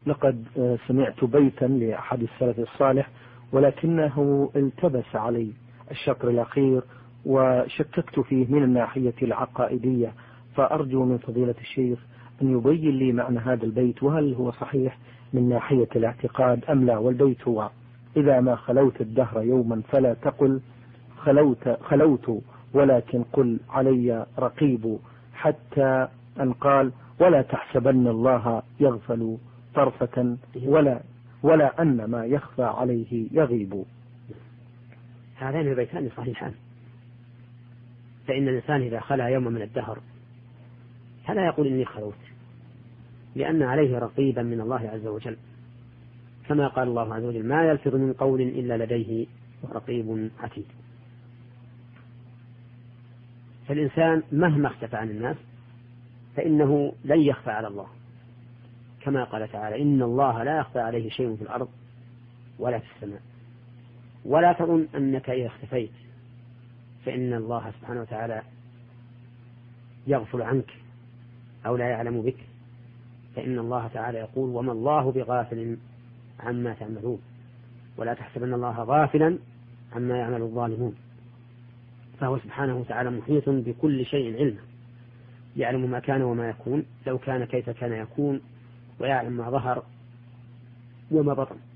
لقد سمعت بيتا لأحد السلف الصالح ولكنه التبس علي الشطر الأخير وشككت فيه من الناحية العقائدية، فأرجو من فضيلة الشيخ أن يبين لي معنى هذا البيت، وهل هو صحيح من ناحية الاعتقاد أم لا. والبيت هو: إذا ما خلوت الدهر يوما فلا تقل خلوت ولكن قل علي رقيب، حتى أن قال: ولا تحسبن الله يغفل طرفة ولا أن ما يخفى عليه يغيب. هذان البيتان صحيحان، فإن الإنسان إذا خلا يوما من الدهر فلا يقول إني خلوت، لأن عليه رقيبا من الله عز وجل، كما قال الله عز وجل: ما يلفظ من قول إلا لديه رقيب عتيد. فالإنسان مهما اختفى عن الناس فإنه لن يخفى على الله، كما قال تعالى: إن الله لا يخفى عليه شيء في الأرض ولا في السماء. ولا تظن أنك إذا اختفيت فإن الله سبحانه وتعالى يغفل عنك أو لا يعلم بك، فإن الله تعالى يقول: وما الله بغافل عما تعملون، ولا تحسبن الله غافلا عما يعمل الظالمون. فهو سبحانه وتعالى محيط بكل شيء علما، يعلم ما كان وما يكون، لو كان كيف كان يكون، ويعلم ما ظهر وما بطن.